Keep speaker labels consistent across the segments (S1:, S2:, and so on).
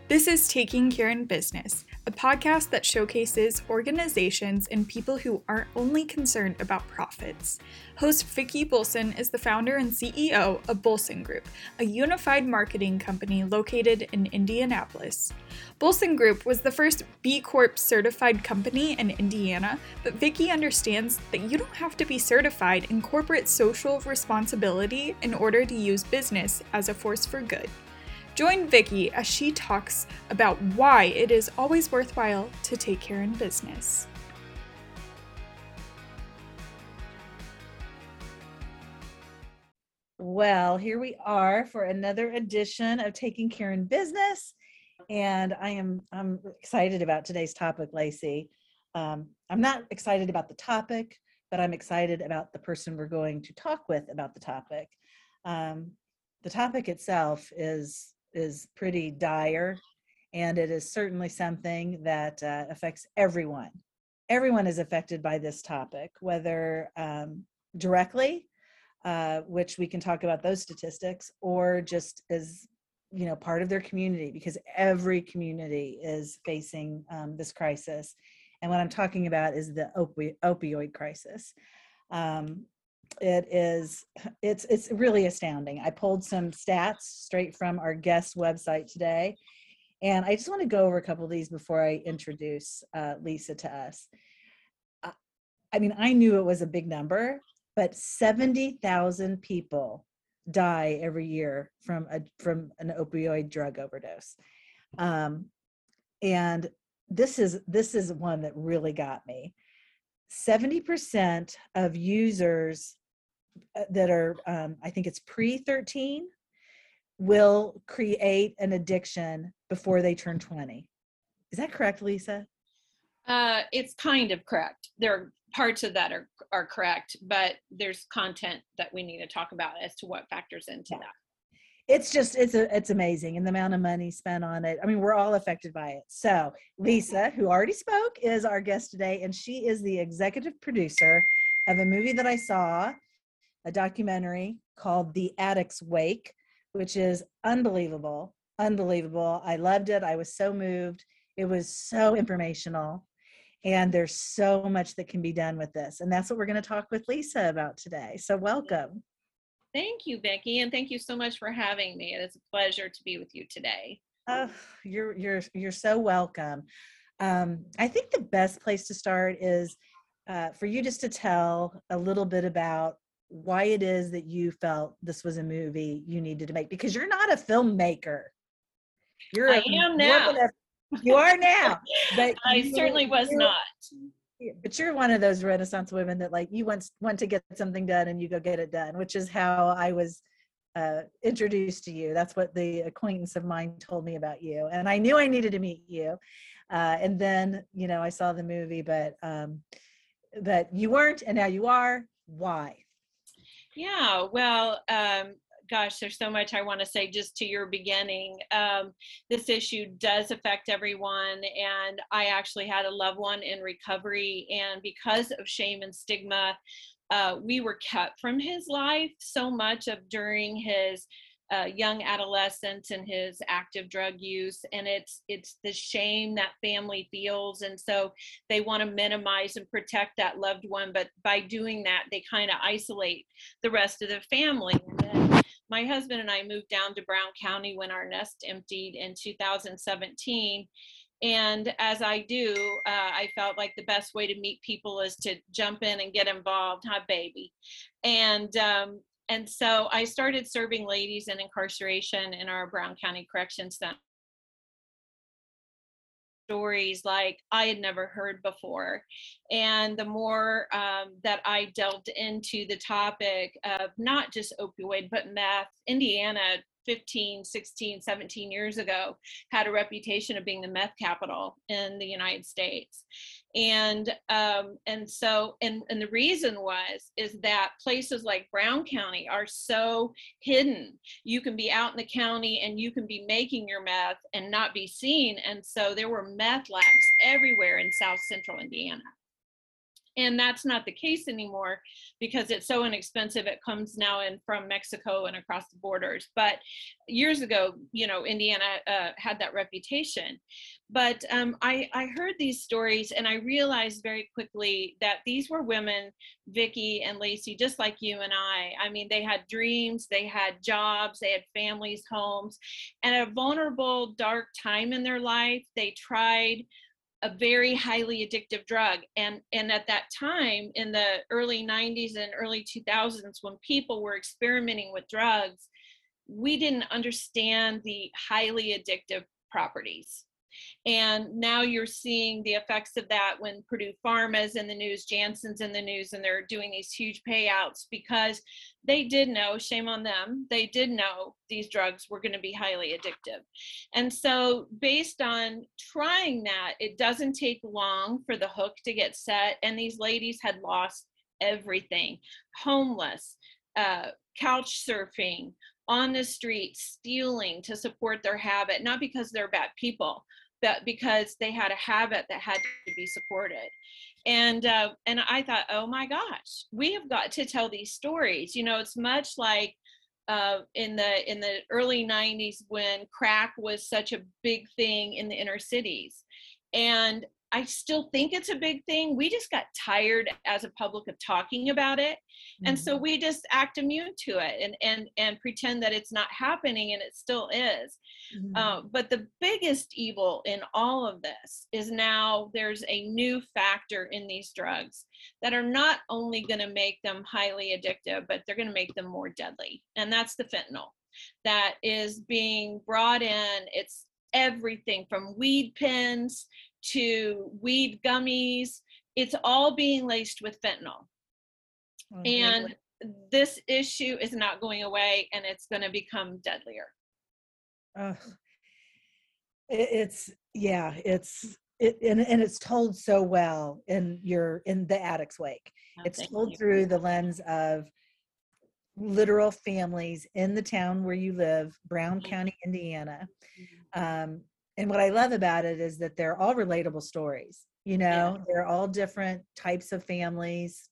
S1: This is Taking Care in Business, a podcast that showcases organizations and people who aren't only concerned about profits. Host Vicki Bolson is the founder and CEO of Bolson Group, a unified marketing company located in Indianapolis. Bolson Group was the first B Corp certified company in Indiana, but Vicki understands that you don't have to be certified in corporate social responsibility in order to use business as a force for good. Join Vicki as she talks about why it is always worthwhile to take care in business.
S2: Well, here we are for another edition of Taking Care in Business, and I'm excited about today's topic, Lacey. I'm not excited about the topic, but I'm excited about the person we're going to talk with about the topic. The topic itself is pretty dire, and it is certainly something that affects everyone. Everyone is affected by this topic, whether directly, which we can talk about those statistics, or just as part of their community, because every community is facing this crisis. And what I'm talking about is the opioid crisis. It's really astounding. I pulled some stats straight from our guest website today, and I just want to go over a couple of these before I introduce Lisa to us. I mean, I knew it was a big number, but 70,000 people die every year from an opioid drug overdose. And this is one that really got me. 70% of users that are, I think it's pre-13, will create an addiction before they turn 20. Is that correct, Lisa?
S3: It's kind of correct. There are parts of that are correct, but there's content that we need to talk about as to what factors into that.
S2: It's amazing, and the amount of money spent on it. I mean, we're all affected by it. So Lisa, who already spoke, is our guest today, and she is the executive producer of a movie that I saw, a documentary called The Addict's Wake, which is unbelievable. I loved it. I was so moved. It was so informational, and there's so much that can be done with this. And that's what we're going to talk with Lisa about today. So welcome.
S3: Thank you, Vicki, and thank you so much for having me. It is a pleasure to be with you today.
S2: Oh, you're so welcome. I think the best place to start is for you just to tell a little bit about why it is that you felt this was a movie you needed to make, because you're not a filmmaker.
S3: I am now.
S2: You are now, but
S3: I certainly was not.
S2: But you're one of those Renaissance women that, like, you want to get something done and you go get it done, which is how I was introduced to you. That's what the acquaintance of mine told me about you, and I knew I needed to meet you. And then I saw the movie, but you weren't, and now you are. Why?
S3: Yeah, well, gosh, there's so much I want to say just to your beginning. This issue does affect everyone, and I actually had a loved one in recovery, and because of shame and stigma, we were kept from his life so much of during his young adolescence and his active drug use, and it's the shame that family feels, and so they want to minimize and protect that loved one, but by doing that they kind of isolate the rest of the family. And then my husband and I moved down to Brown County when our nest emptied in 2017. And as I do, I felt like the best way to meet people is to jump in and get involved, huh, baby? And so I started serving ladies in incarceration in our Brown County Correction Center. Stories like I had never heard before. And the more that I delved into the topic of not just opioid, but meth, Indiana 15, 16, 17 years ago had a reputation of being the meth capital in the United States. And so the reason is that places like Brown County are so hidden. You can be out in the county and you can be making your meth and not be seen. And so there were meth labs everywhere in South Central Indiana. And that's not the case anymore because it's so inexpensive. It comes now in from Mexico and across the borders. But years ago, Indiana had that reputation. But I heard these stories and I realized very quickly that these were women, Vicki and Lacey, just like you and I. I mean, they had dreams, they had jobs, they had families, homes, and at a vulnerable, dark time in their life, they tried a very highly addictive drug. And at that time in the early 90s and early 2000s, when people were experimenting with drugs, we didn't understand the highly addictive properties. And now you're seeing the effects of that when Purdue Pharma's in the news, Janssen's in the news, and they're doing these huge payouts because they did know, shame on them, they did know these drugs were going to be highly addictive. And so based on trying that, it doesn't take long for the hook to get set. And these ladies had lost everything, homeless, couch surfing, on the street, stealing to support their habit, not because they're bad people, but because they had a habit that had to be supported. And I thought, oh my gosh, we have got to tell these stories. It's much like in the early 90s when crack was such a big thing in the inner cities. And I still think it's a big thing. We just got tired as a public of talking about it. Mm-hmm. And so we just act immune to it and pretend that it's not happening, and it still is. Mm-hmm. But the biggest evil in all of this is now there's a new factor in these drugs that are not only going to make them highly addictive, but they're going to make them more deadly. And that's the fentanyl that is being brought in. It's everything from weed pens to weed gummies. It's all being laced with fentanyl. Oh, and this issue is not going away, and it's going to become deadlier.
S2: And it's told so well in The Addict's Wake. It's told through the lens of literal families in the town where you live, Brown County, Indiana. And what I love about it is that they're all relatable stories. They're all different types of families.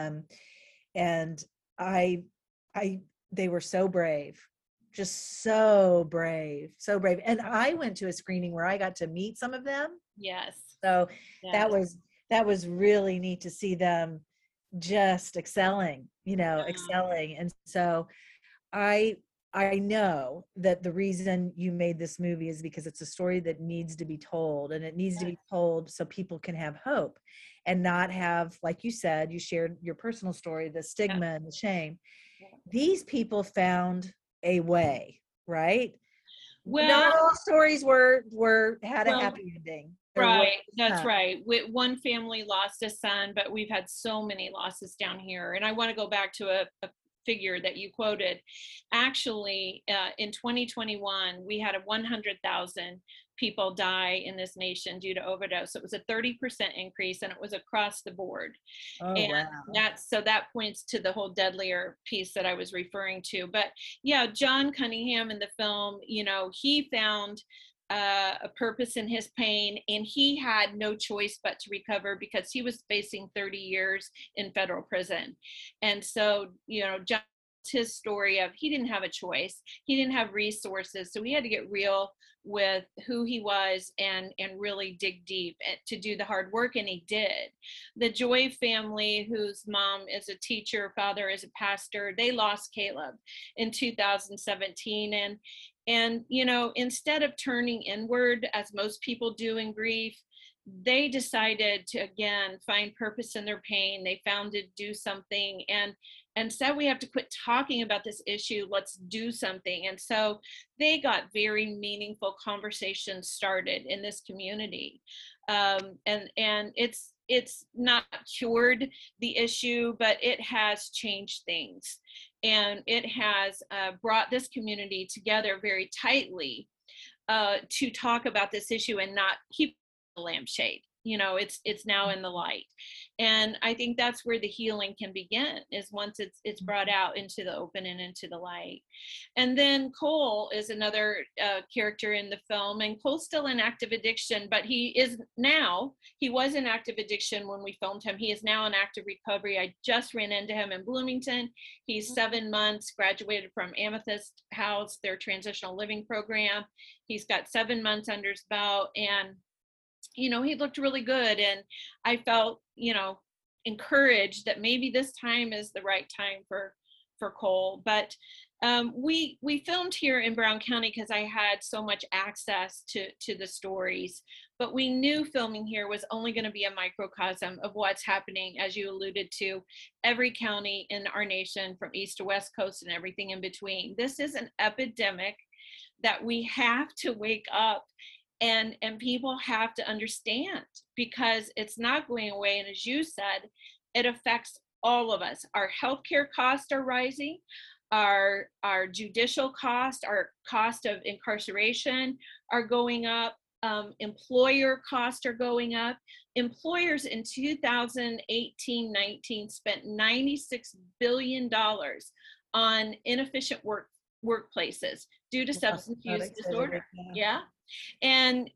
S2: And they were so brave, just so brave. And I went to a screening where I got to meet some of them.
S3: Yes.
S2: So yes. that was really neat to see them just excelling. And so I know that the reason you made this movie is because it's a story that needs to be told, and it needs to be told so people can have hope and not have, like you said, you shared your personal story, the stigma and the shame. These people found a way, right? Well, not all stories had a happy ending.
S3: Right, that's right. One family lost a son, but we've had so many losses down here. And I want to go back to a figure that you quoted. Actually, in 2021, we had 100,000 people die in this nation due to overdose. It was a 30% increase, and it was across the board. Oh, and wow. That points to the whole deadlier piece that I was referring to. But yeah, John Cunningham in the film, he found a purpose in his pain, and he had no choice but to recover because he was facing 30 years in federal prison. And so, John's his story of he didn't have a choice, he didn't have resources, so he had to get real with who he was and really dig deep to do the hard work, and he did. The Joy family, whose mom is a teacher, father is a pastor, they lost Caleb in 2017, and instead of turning inward, as most people do in grief, they decided to, again, find purpose in their pain. They found to do something and said, we have to quit talking about this issue. Let's do something. And so they got very meaningful conversations started in this community. And it's not cured the issue, but it has changed things. And it has brought this community together very tightly to talk about this issue and not keep the lampshade. it's now in the light. And I think that's where the healing can begin, is once it's brought out into the open and into the light. And then Cole is another character in the film, and Cole's still in active addiction, but he was in active addiction when we filmed him. He is now in active recovery. I just ran into him in Bloomington. He's 7 months, graduated from Amethyst House, their transitional living program. He's got 7 months under his belt, and he looked really good. And I felt, encouraged that maybe this time is the right time for Cole. But we filmed here in Brown County because I had so much access to the stories. But we knew filming here was only going to be a microcosm of what's happening, as you alluded to, every county in our nation, from east to west coast and everything in between. This is an epidemic that we have to wake up, and people have to understand, because it's not going away. And as you said, it affects all of us. Our healthcare costs are rising, our judicial costs, our cost of incarceration are going up, employer costs are going up. Employers in 2018-19 spent $96 billion on inefficient workplaces due to substance use disorder. Yeah. And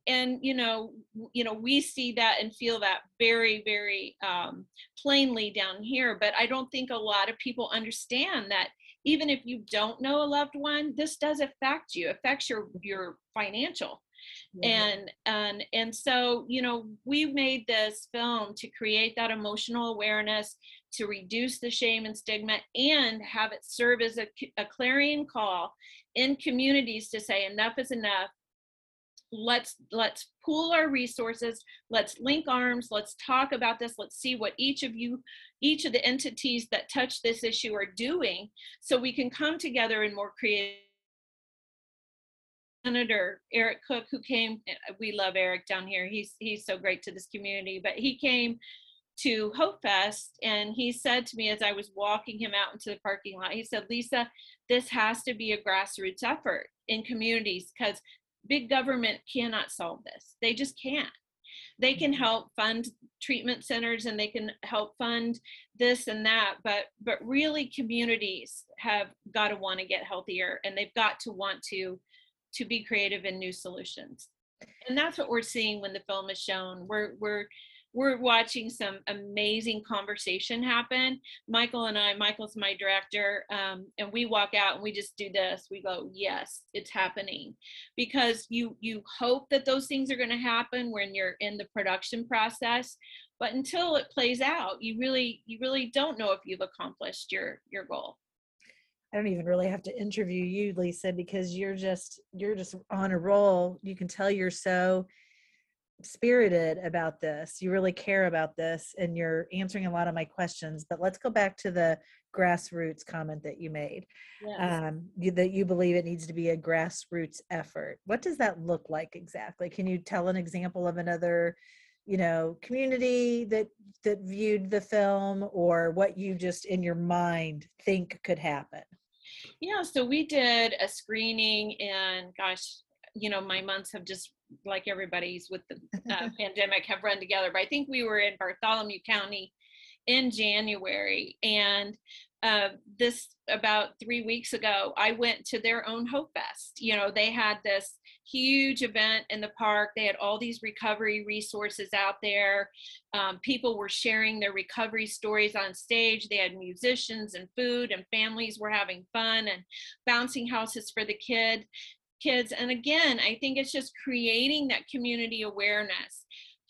S3: we see that and feel that very, very plainly down here. But I don't think a lot of people understand that even if you don't know a loved one, this does affect you, affects your financial. Yeah. And so, we made this film to create that emotional awareness, to reduce the shame and stigma, and have it serve as a clarion call in communities to say enough is enough. Let's pool our resources. Let's link arms. Let's talk about this. Let's see what each of the entities that touch this issue are doing, so we can come together in more creative. Senator Eric Cook, who came, we love Eric down here. He's so great to this community, but he came to Hope Fest, and he said to me as I was walking him out into the parking lot, he said, "Lisa, this has to be a grassroots effort in communities, because big government cannot solve this. They just can't. They can help fund treatment centers, and they can help fund this and that, but really communities have got to want to get healthier, and they've got to want to be creative in new solutions." And that's what we're seeing when the film is shown. We're watching some amazing conversation happen. Michael's my director, and we walk out and we just do this. We go, yes, it's happening. Because you hope that those things are going to happen when you're in the production process, but until it plays out, you really don't know if you've accomplished your goal.
S2: I don't even really have to interview you, Lisa, because you're just on a roll. You can tell you're so spirited about this. You really care about this, and you're answering a lot of my questions. But let's go back to the grassroots comment that you made. Yes. That you believe it needs to be a grassroots effort. What does that look like exactly? Can you tell an example of another community that viewed the film, or what you just in your mind think could happen?
S3: Yeah, so we did a screening, and gosh, my months have just, like everybody's with the pandemic, have run together. But I think we were in Bartholomew County in January, and this about 3 weeks ago, I went to their own Hope Fest. They had this huge event in the park. They had all these recovery resources out there. People were sharing their recovery stories on stage. They had musicians and food, and families were having fun, and bouncing houses for the kids. And again, I think it's just creating that community awareness,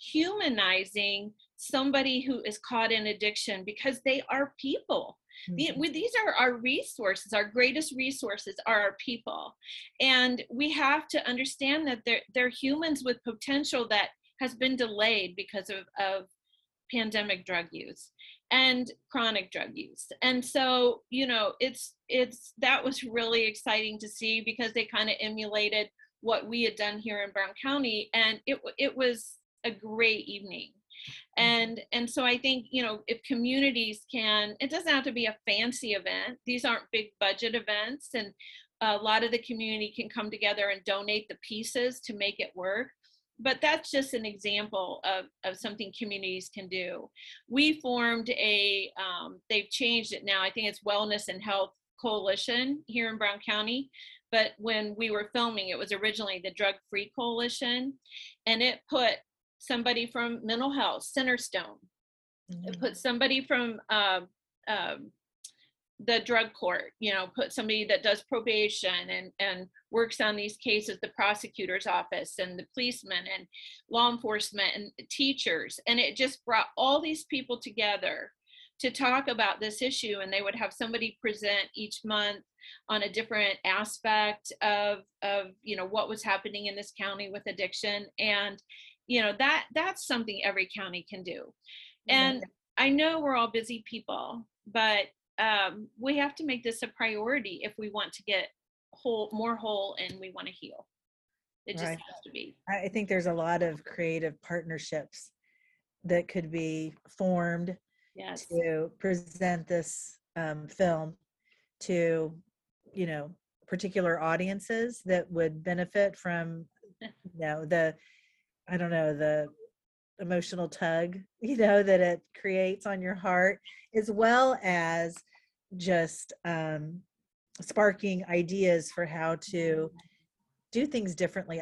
S3: humanizing somebody who is caught in addiction, because they are people. Mm-hmm. These are our resources. Our greatest resources are our people. And we have to understand that they're humans with potential that has been delayed because of pandemic drug use and chronic drug use. And so, that was really exciting to see, because they kind of emulated what we had done here in Brown County, and it was a great evening. And so I think, if communities can, it doesn't have to be a fancy event. These aren't big budget events, and a lot of the community can come together and donate the pieces to make it work. but that's just an example of something communities can do. We formed they've changed it now. I think it's Wellness and Health Coalition here in Brown County. But when we were filming, it was originally the Drug Free Coalition, and it put somebody from mental health, Centerstone. It put somebody from the drug court, put somebody that does probation and works on these cases, the prosecutor's office and the policemen and law enforcement and teachers. And it just brought all these people together to talk about this issue. And they would have somebody present each month on a different aspect of what was happening in this county with addiction. And, that's something every county can do. And I know we're all busy people, but we have to make this a priority if we want to get more whole and we want to heal. It just has to be.
S2: I think there's a lot of creative partnerships that could be formed to present this film to, particular audiences that would benefit from, the emotional tug, that it creates on your heart, as well as just sparking ideas for how to do things differently.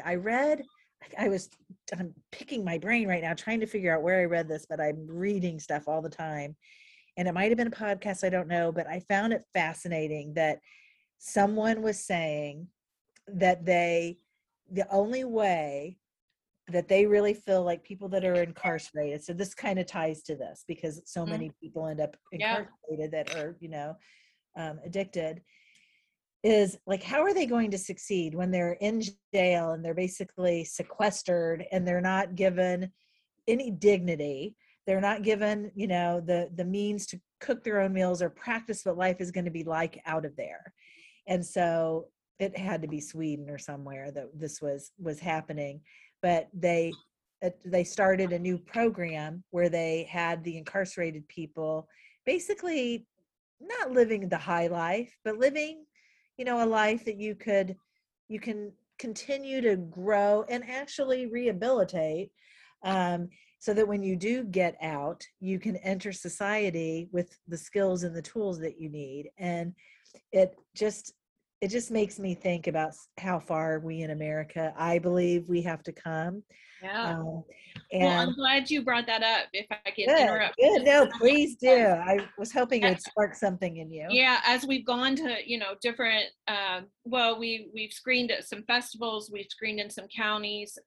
S2: I'm picking my brain right now, trying to figure out where I read this, but I'm reading stuff all the time. And it might've been a podcast, I don't know, but I found it fascinating that someone was saying that the only way that they really feel like people that are incarcerated, so this kind of ties to this because so many people end up incarcerated that are, addicted, is like, how are they going to succeed when they're in jail and they're basically sequestered and they're not given any dignity? They're not given, the means to cook their own meals or practice what life is going to be like out of there. And so it had to be Sweden or somewhere that this was happening. But they started a new program where they had the incarcerated people basically not living the high life, but living, a life that you can continue to grow and actually rehabilitate, so that when you do get out, you can enter society with the skills and the tools that you need. And it just makes me think about how far we in America, I believe, we have to come.
S3: Yeah. Well, I'm glad you brought that up. If I can interrupt.
S2: Good. No, please do. I was hoping it would spark something in you.
S3: Yeah, as we've gone to, different, we've screened at some festivals, we've screened in some counties,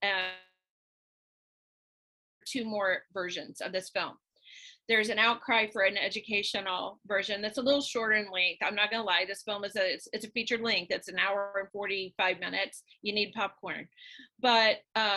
S3: 2 more versions of this film. There's an outcry for an educational version that's a little shorter in length. I'm not gonna lie, this film it's a featured length. It's an hour and 45 minutes. You need popcorn. But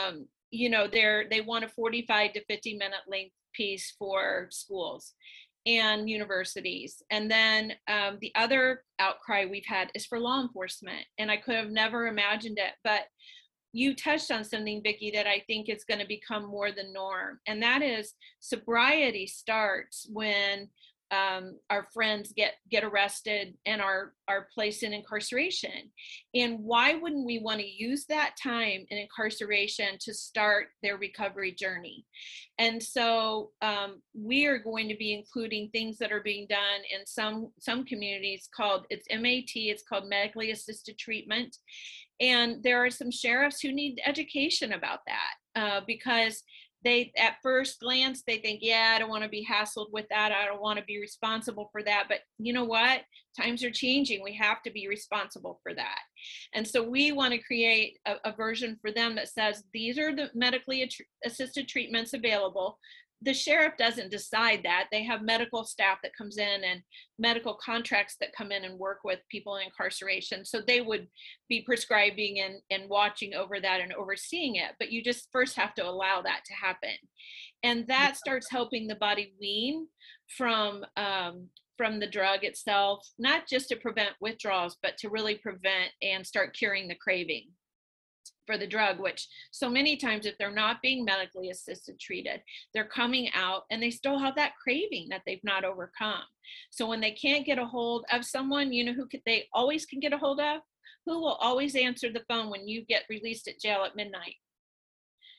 S3: they want a 45 to 50 minute length piece for schools and universities. And then the other outcry we've had is for law enforcement. And I could have never imagined it, but you touched on something, Vicki, that I think is going to become more the norm. And that is sobriety starts when our friends get arrested and are placed in incarceration. And why wouldn't we want to use that time in incarceration to start their recovery journey? And so we are going to be including things that are being done in some communities it's MAT, it's called medically assisted treatment. And there are some sheriffs who need education about that because they, at first glance, they think, I don't want to be hassled with that. I don't want to be responsible for that. But you know what? Times are changing. We have to be responsible for that. And so we want to create a version for them that says, these are the medically assisted treatments available. The sheriff doesn't decide that. They have medical staff that comes in and medical contracts that come in and work with people in incarceration. So they would be prescribing and watching over that and overseeing it. But you just first have to allow that to happen. And that starts helping the body wean from the drug itself, not just to prevent withdrawals, but to really prevent and start curing the craving for the drug, which so many times, if they're not being medically assisted treated, they're coming out and they still have that craving that they've not overcome. So when they can't get a hold of someone, they always can get a hold of, who will always answer the phone when you get released at jail at midnight?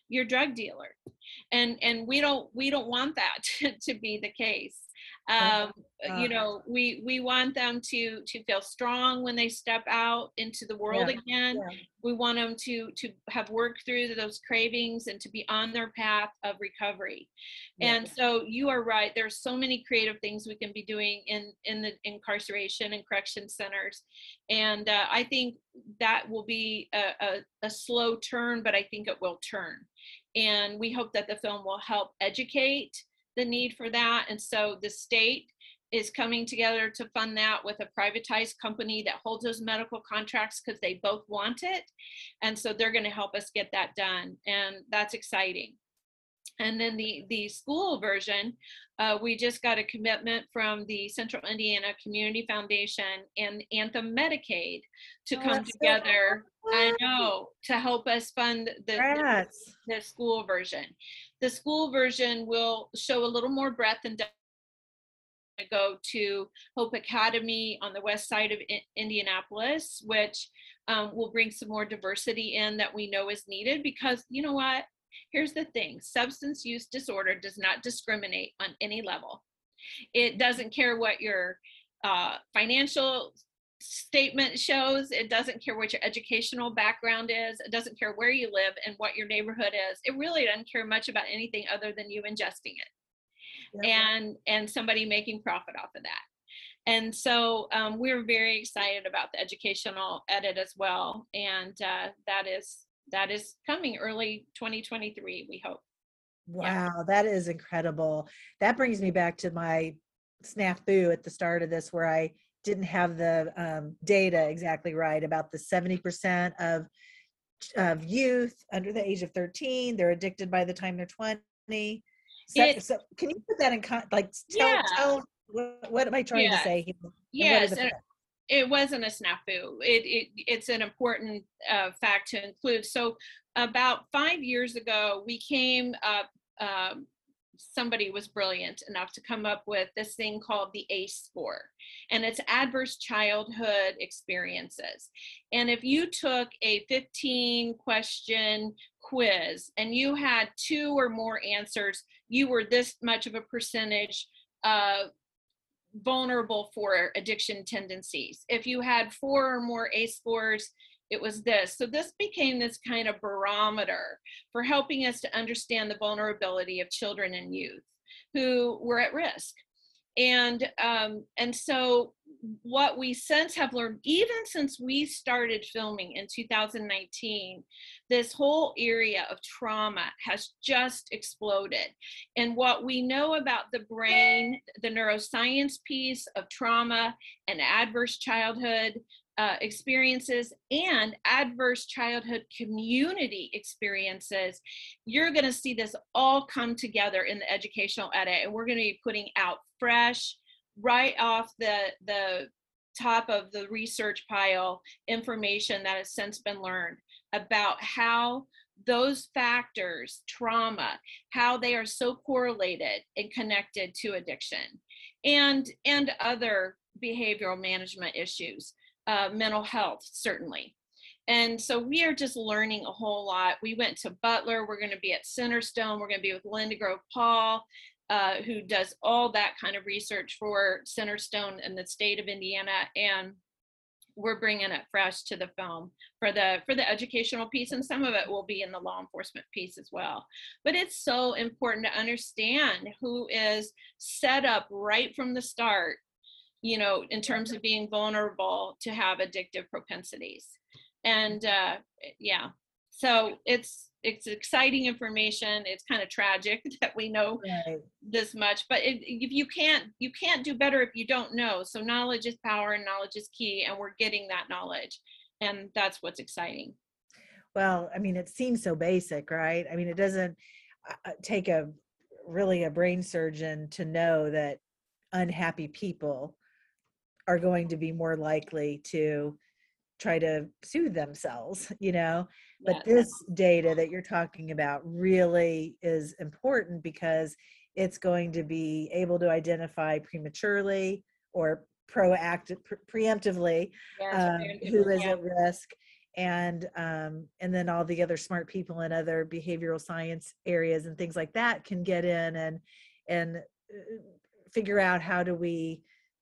S3: your drug dealer. And we don't want that to be the case. You know, we want them to feel strong when they step out into the world again. We want them to have worked through those cravings and to be on their path of recovery. And so you are right, there's so many creative things we can be doing in the incarceration and correction centers. And I think that will be a slow turn, but I think it will turn. And we hope that the film will help educate the need for that. And so the state is coming together to fund that with a privatized company that holds those medical contracts because they both want it. And so they're going to help us get that done. And that's exciting. And then the school version, we just got a commitment from the Central Indiana Community Foundation and Anthem Medicaid to come together. I know, to help us fund the school version. The school version will show a little more breadth and depth. Go to Hope Academy on the west side of Indianapolis, which will bring some more diversity in that we know is needed, because you know what? Here's the thing, substance use disorder does not discriminate on any level. It doesn't care what your financial statement shows. It doesn't care what your educational background is. It doesn't care where you live and what your neighborhood is. It really doesn't care much about anything other than you ingesting it and somebody making profit off of that. And so we're very excited about the educational edit as well. And that is coming early 2023, we hope.
S2: Wow, that is incredible. That brings me back to my snafu at the start of this, where I didn't have the data exactly right about the 70% of youth under the age of 13, they're addicted by the time they're 20. So can you put that in tell what am I trying to say here?
S3: Yes. It wasn't a snafu. It's an important fact to include. So about 5 years ago, we came up, somebody was brilliant enough to come up with this thing called the ACE score, and it's adverse childhood experiences. And if you took a 15-question quiz and you had 2 or more answers, you were this much of a percentage vulnerable for addiction tendencies. If you had 4 or more ACE scores, it was this. So this became this kind of barometer for helping us to understand the vulnerability of children and youth who were at risk. And so what we since have learned, even since we started filming in 2019, this whole area of trauma has just exploded. And what we know about the brain, the neuroscience piece of trauma and adverse childhood experiences and adverse childhood community experiences, you're going to see this all come together in the educational edit. And we're going to be putting out fresh, right off the top of the research pile, information that has since been learned about how those factors, trauma, how they are so correlated and connected to addiction and other behavioral management issues. Mental health, certainly. And so we are just learning a whole lot. We went to Butler. We're going to be at Centerstone. We're going to be with Linda Grove Paul, who does all that kind of research for Centerstone in the state of Indiana. And we're bringing it fresh to the film for the educational piece. And some of it will be in the law enforcement piece as well. But it's so important to understand who is set up right from the start, you know, in terms of being vulnerable to have addictive propensities. And so it's exciting information. It's kind of tragic that we know this much, but if you can't do better if you don't know. So knowledge is power and knowledge is key, and we're getting that knowledge, and that's what's exciting.
S2: Well, I mean, it seems so basic, right? I mean, it doesn't take a brain surgeon to know that unhappy people are going to be more likely to try to soothe themselves, you know. But this data that you're talking about really is important because it's going to be able to identify prematurely or preemptively who is at risk, and then all the other smart people in other behavioral science areas and things like that can get in and figure out how do we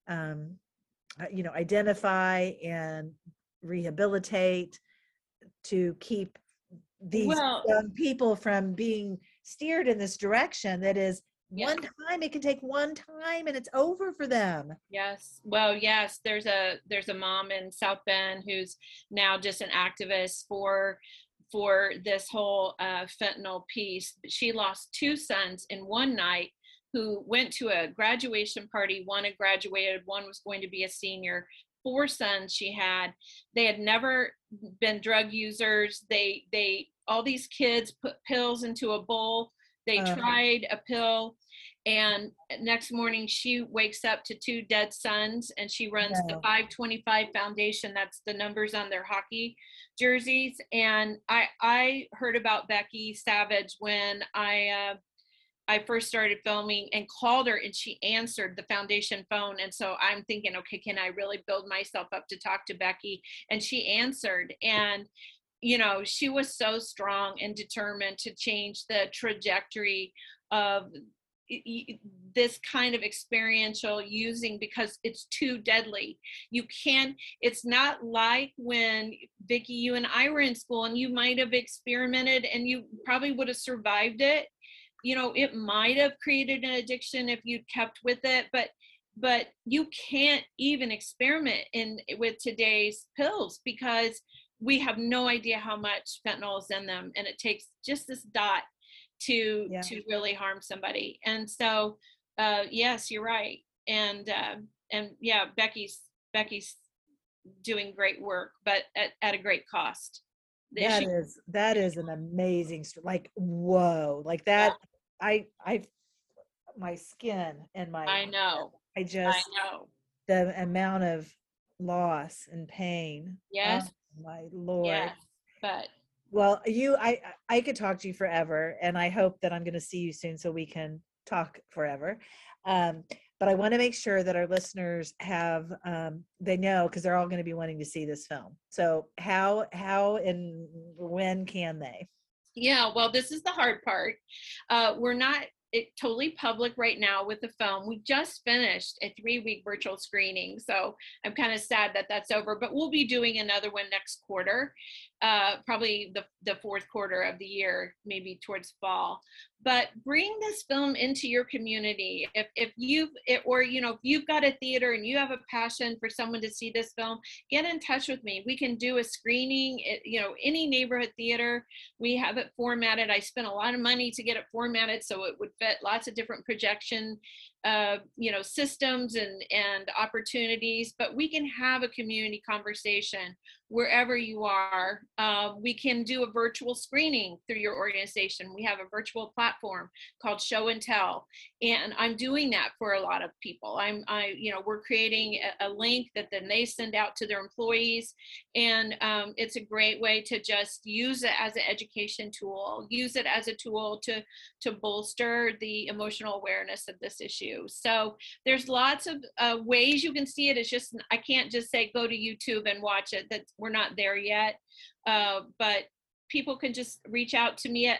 S2: identify and rehabilitate to keep these
S3: Well,
S2: young people from being steered in this direction that is
S3: yes.
S2: one time. It can take one time and it's over for them.
S3: Yes. Well, yes, there's a mom in South Bend who's now just an activist for this whole fentanyl piece. She lost two sons in one night who went to a graduation party. One had graduated, one was going to be a senior. Four sons she had. They had never been drug users. They all these kids put pills into a bowl. They tried a pill, and next morning she wakes up to two dead sons, and she runs the 525 Foundation. That's the numbers on their hockey jerseys. And I heard about Becky Savage when I first started filming and called her, and she answered the foundation phone. And so I'm thinking, okay, can I really build myself up to talk to Becky? And she answered, and she was so strong and determined to change the trajectory of this kind of experiential using, because it's too deadly. It's not like when Vicki, you and I were in school and you might have experimented and you probably would have survived it. It might have created an addiction if you'd kept with it, but you can't even experiment with today's pills, because we have no idea how much fentanyl is in them, and it takes just this dot to really harm somebody. And so yes, you're right. And yeah, Becky's doing great work, but at a great cost.
S2: That is an amazing story. Like, whoa, like that. I my skin and
S3: I know
S2: the amount of loss and pain.
S3: Yes.
S2: Oh, my Lord.
S3: Yes. But
S2: well, I could talk to you forever, and I hope that I'm going to see you soon so we can talk forever. But I want to make sure that our listeners have they know, because they're all going to be wanting to see this film. So how and when can they?
S3: Yeah, well, this is the hard part. We're not totally public right now with the film. We just finished a 3-week virtual screening, so I'm kind of sad that that's over, but we'll be doing another one next quarter, probably the fourth quarter of the year, maybe towards fall. But bring this film into your community. If you've got a theater and you have a passion for someone to see this film, get in touch with me. We can do a screening at, any neighborhood theater. We have it formatted. I spent a lot of money to get it formatted so it would fit lots of different projection systems and opportunities, but we can have a community conversation wherever you are. We can do a virtual screening through your organization. We have a virtual platform called Show and Tell, and I'm doing that for a lot of people. We're creating a link that then they send out to their employees, and it's a great way to just use it as an education tool, use it as a tool to bolster the emotional awareness of this issue. So there's lots of ways you can see it. It's just, I can't just say go to YouTube and watch it. We're not there yet. But people can just reach out to me at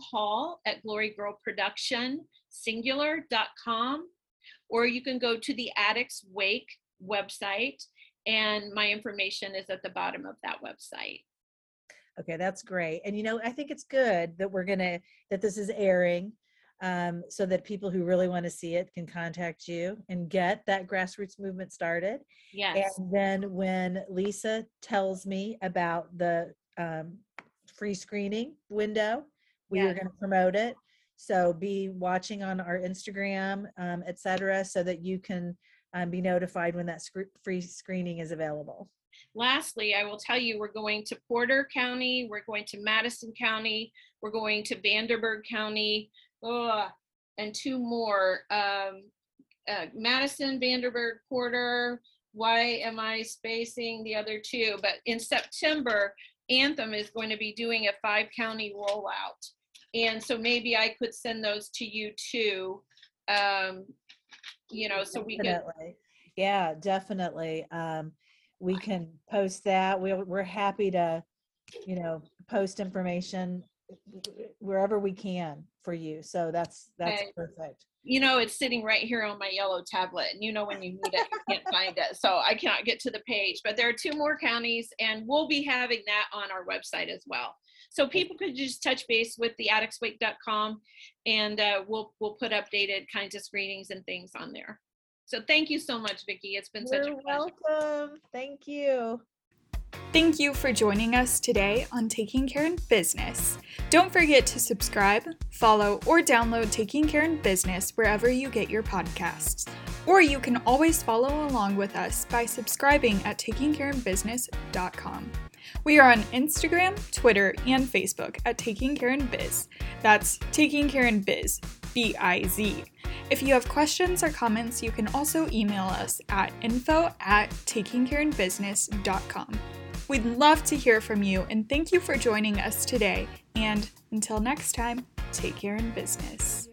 S3: lhall@glorygirlproduction.com, or you can go to the Addicts Wake website, and my information is at the bottom of that website.
S2: Okay, that's great. And I think it's good that that this is airing, so that people who really want to see it can contact you and get that grassroots movement started.
S3: Yes.
S2: And then when Lisa tells me about the free screening window, we are going to promote it. So be watching on our Instagram, etc., so that you can be notified when that free screening is available.
S3: Lastly, I will tell you, we're going to Porter County, we're going to Madison County, we're going to Vanderburgh County, and two more, Madison, Vanderburgh, Porter. Why am I spacing the other two? But in September, Anthem is going to be doing a 5-county rollout. And so maybe I could send those to you too, so we could.
S2: Yeah, definitely. We can post that. We're happy to post information wherever we can for you. So that's
S3: Okay.
S2: perfect.
S3: It's sitting right here on my yellow tablet, and when you need it, you can't find it. So I cannot get to the page, but there are 2 more counties, and we'll be having that on our website as well. So people could just touch base with theaddictswake.com, and we'll put updated kinds of screenings and things on there. So thank you so much, Vicki. It's been such a pleasure.
S2: You're welcome. Thank you.
S1: Thank you for joining us today on Taking Care in Business. Don't forget to subscribe, follow, or download Taking Care in Business wherever you get your podcasts. Or you can always follow along with us by subscribing at takingcareinbusiness.com. We are on Instagram, Twitter, and Facebook at Taking Care in Biz. That's Taking Care in Biz, B-I-Z. If you have questions or comments, you can also email us at info@takingcareinbusiness.com. We'd love to hear from you, and thank you for joining us today. And until next time, take care in business.